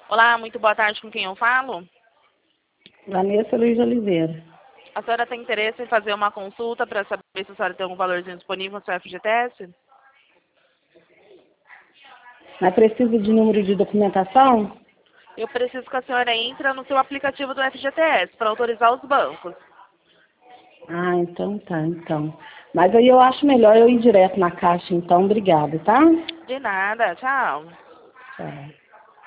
Olá, muito boa tarde, com quem eu falo? Vanessa Luiz Oliveira. A senhora tem interesse em fazer uma consulta para saber se a senhora tem algum valorzinho disponível no seu FGTS? Mas precisa de número de documentação? Eu preciso que a senhora entre no seu aplicativo do FGTS para autorizar os bancos. Ah, então tá, então. Mas aí eu acho melhor eu ir direto na caixa, então. Obrigada, tá? De nada, tchau. Tchau.